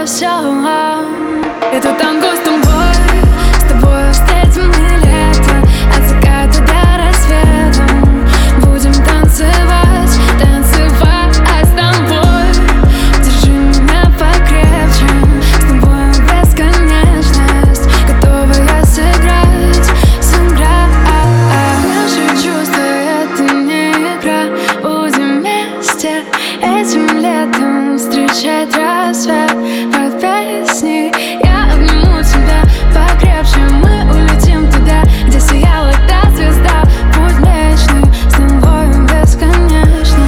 всем. Это танго с тобой встретим мы лето, от заката до рассвета. Будем танцевать, танцевать с тобой. Держи меня покрепче, с тобой бесконечность. Готова я сыграть. Наши чувства — это не игра. Будем вместе этим летом встречать рассвет под песни. Я обниму тебя покрепче, мы улетим туда, где сияла та звезда. Путь вечный, с тобой бесконечно.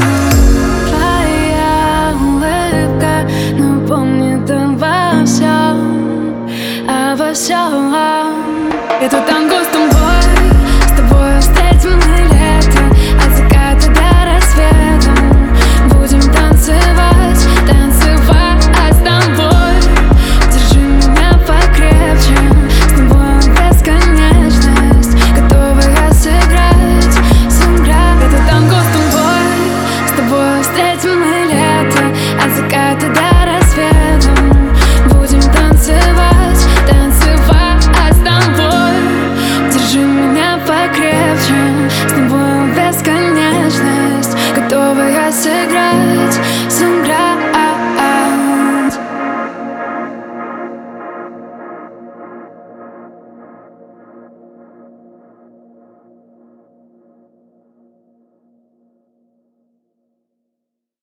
Твоя улыбка напомнит обо всем, обо всем. Это танго с тобой встретим мы лето, от заката до рассвета. Будем танцевать, танцевать с тобой. Держи меня покрепче, с тобой бесконечность. Готова я сыграть. Это танго с тобой встретим мы лето, от заката до рассвета. Будем танцевать, танцевать с тобой. Держи меня покрепче, с тобой